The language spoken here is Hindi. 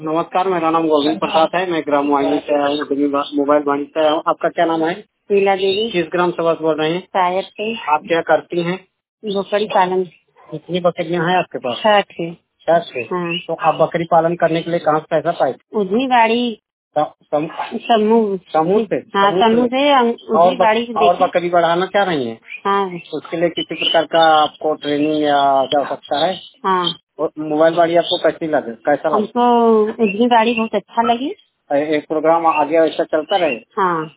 नमस्कार, मेरा नाम गोविंद प्रसाद है। मैं ग्राम वाहिनी से आया हूँ, मोबाइल वाहिनी से आया हूँ। आपका क्या नाम है? शीला देवी। किस ग्राम सभा से बोल रहे हैं? शायद से। आप क्या करती हैं? बकरी पालन। कितनी बकरियां हैं आपके पास? 6 थे। 6 हाँ। तो आप बकरी पालन करने के लिए कहाँ से पैसा पाए? उजनी बाड़ी समूह से? हाँ, समूह से उजनी बाड़ी से और देखी। बकरी बढ़ाना चाह रही हैं? हाँ। उसके लिए किसी प्रकार का आपको ट्रेनिंग या क्या सकता है? हाँ। और मोबाइल बाड़ी आपको कैसी लगे? कैसा लगे? हमको उजनी बाड़ी बहुत अच्छा लगी। एक प्रोग्राम आगे ऐसा चलता रहे। हाँ।